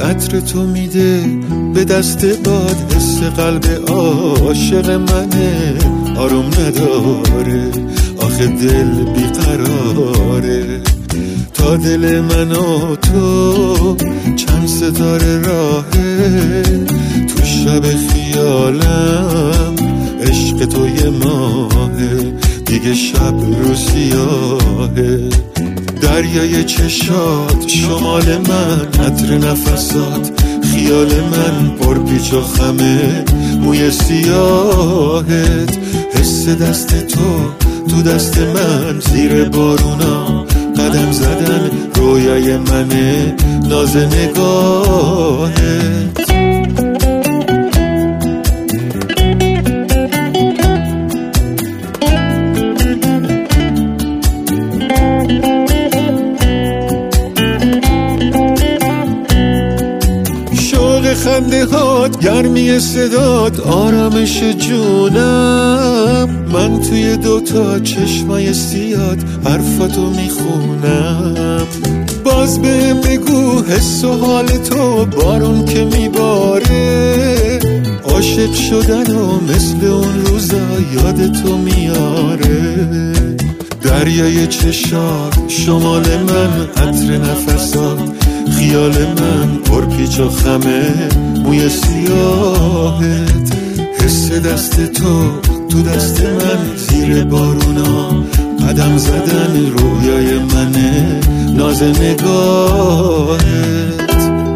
عطر تو میده به دست باد، حس قلب عاشق منه آروم نداره، آخه دل بیقراره. تا دل من و تو چند ستاره راهه، تو شب خیالم عشق تو یه ماهه، دیگه شب رو سیاهه. دریای چشات شمال من، عطر نفسات خیال من، پرپیچ و خمه موی سیاهت. حس دست تو دست من، زیر بارونا قدم زدن رویای منه، ناز نگاهت. خنده هات، گرمی صدات، آرامش جونم. من توی دوتا چشمای سیاد حرفاتو میخونم. باز بهم بگو حس و حال تو، بارون که میباره عاشق شدن و مثل اون روزا یاد تو میاره. دریای چشات شمال من، عطر نفسات خیال من، پرپیچ و خمه موی سیاهت. حس دست تو دست من، زیر بارونا قدم زدن رویای منه، ناز نگاهت.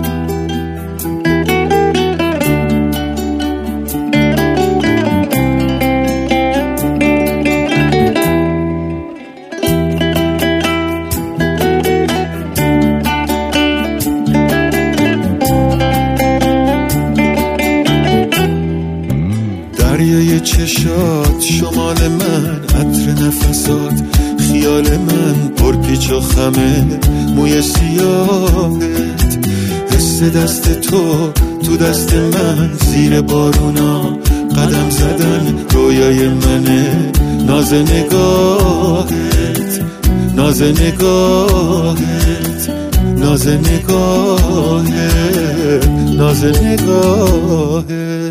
دریای چشات شمال من، عطر نفسات خیال من، پرپیچ و خمه موی سیاهت. حس دست تو دست من، زیر بارونا قدم زدن رویای منه، ناز نگاهت، ناز نگاهت، ناز نگاهت، ناز نگاهت.